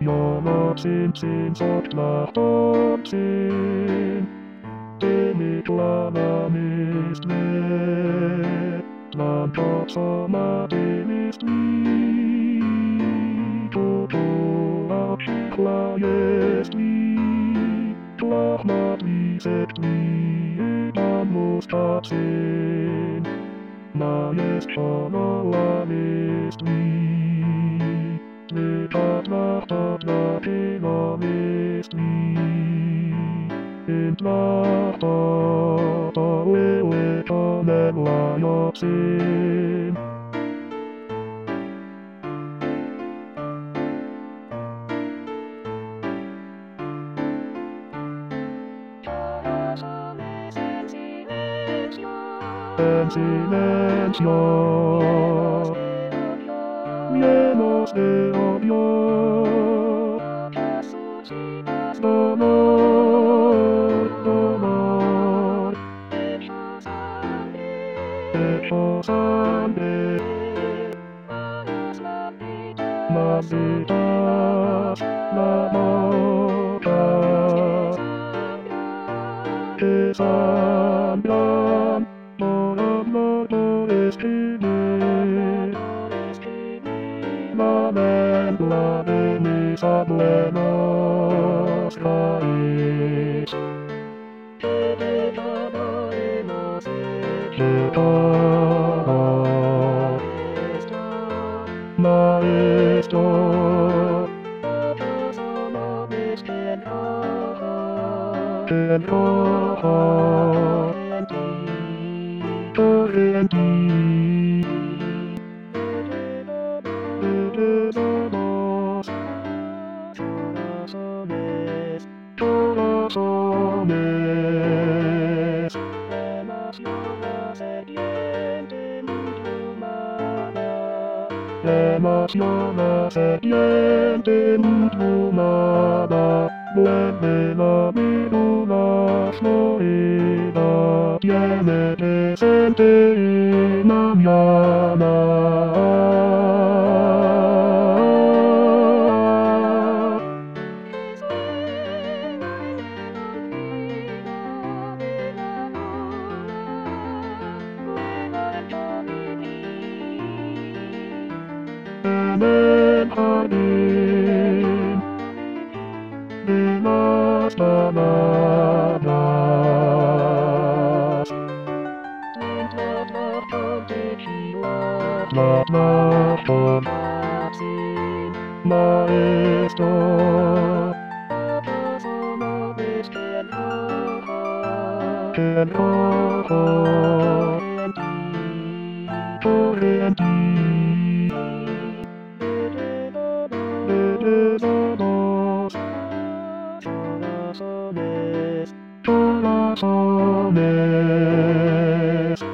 Sinsin sotlahtonsin, Timiklalamistli, Lantosomatimistli, Tutulaksiklajesli, Tlahmatlisetli, Edamustatsin, Najestonollamistli. En silencio, llenos de odio, dolor, dolor, hecho sangre, las vidas, la boca, que sangran por amor, por escribir la lengua de mis abuelos raíz. De todo maestro, en rojo, en ti. Corazones, demasiada sediente emplumada, vuelve la medula florida, tiene presente mañana. En el jardín de las palabras, la razón, maestro, en rojo, por en ti. Corazones,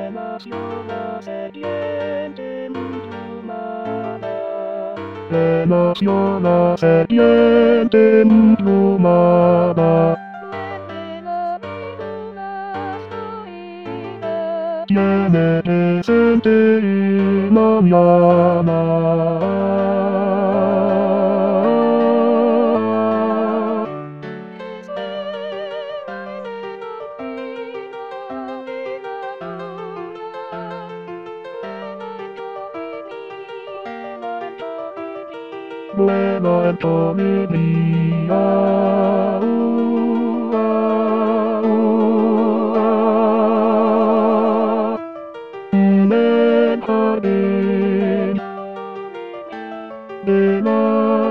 demasiada sediente emplumada, tiene presente mañana. Levanto mi día, en el jardín de las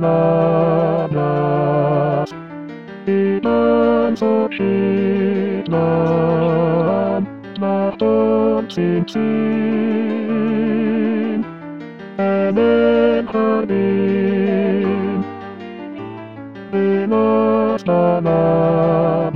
palabras, y danzo chitlan, sin sin, en el jardín de las palabras.